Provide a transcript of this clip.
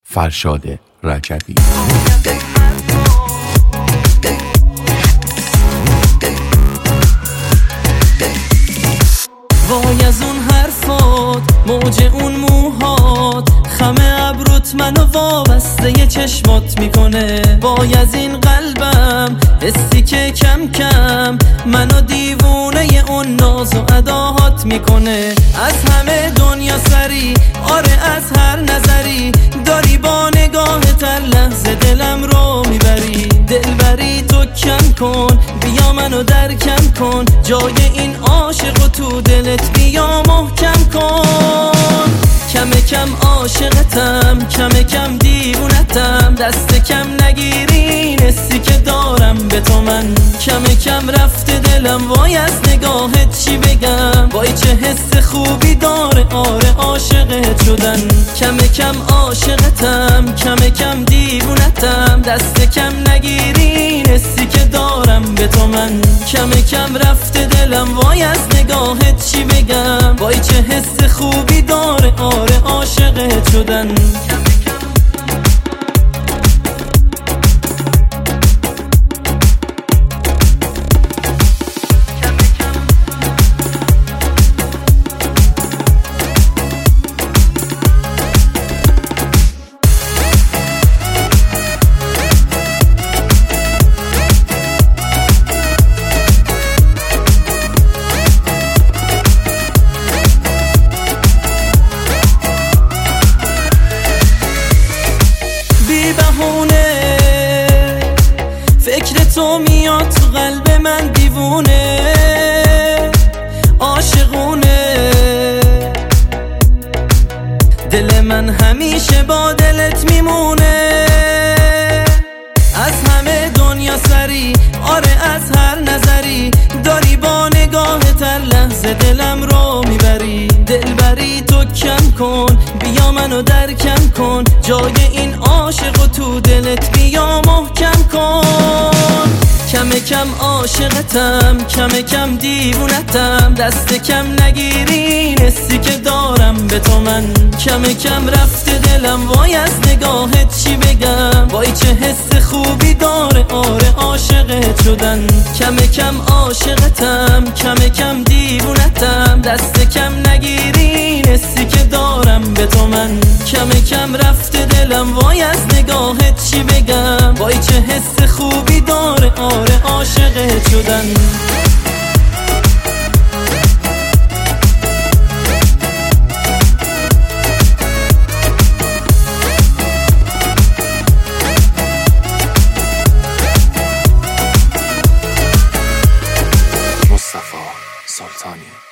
فرشاد رجبی. وای از اون حرفات، موج اون موهات، خم ابروت منو وابسته ی چشمات میکنه. وای از این قلبم، حسی که کم کم منو دیوونه ی اون ناز و اداهات میکنه. از همه دنیا سری، آره از هر نظری، داری با نگاهت هر لحظه دلم رو میبری. دلبری تو کم کن، بیا منو درکم کن، جای این عاشق و تو دلت بیا محکم کن. کم کم عاشقتم، کم کم دیوونتم، دست کم نگیری نسی که دارم به تو من. کم کم رفته دلم، وای از نگاهت چی بگم، وای چه حس خوبی داره، آره عاشقت شدن. کم کم عاشقتم، کم کم دیوونتم، دست کم نگیری نسی که دارم به تو من. کم کم رفته دلم، وای از نگاهت چی بگم، وای چه حس خوبی داره، آره عاشقت شدن. فکر تو میاد تو قلب من دیوونه، عاشقونه. دل من همیشه با دلت میمونه. از همه دنیا سری، آره از هر نظری، داری با نگاهت هر لحظه دلم رو میبری. دلبری تو کم کن، بیا منو درکم کن، جای این عاشق و تو دلت بیا محکم کن. کم کم عاشقتم، کم کم دیوونتم، دست کم نگیری نسی که دارم به تو من. کم کم رفته دلم، وای از نگاهت چی بگم، وای چه حس خوبی داره، آره عاشقت شدن. کم کم عاشقتم، کم کم دیوونتم، دست کم نگیری نسی که دارم به تو من. کم کم رفته دلم، وای از نگاهت چی بگم، وای چه حس خوبی داره، آره عاشقت شدن. مصطفی سلطانی.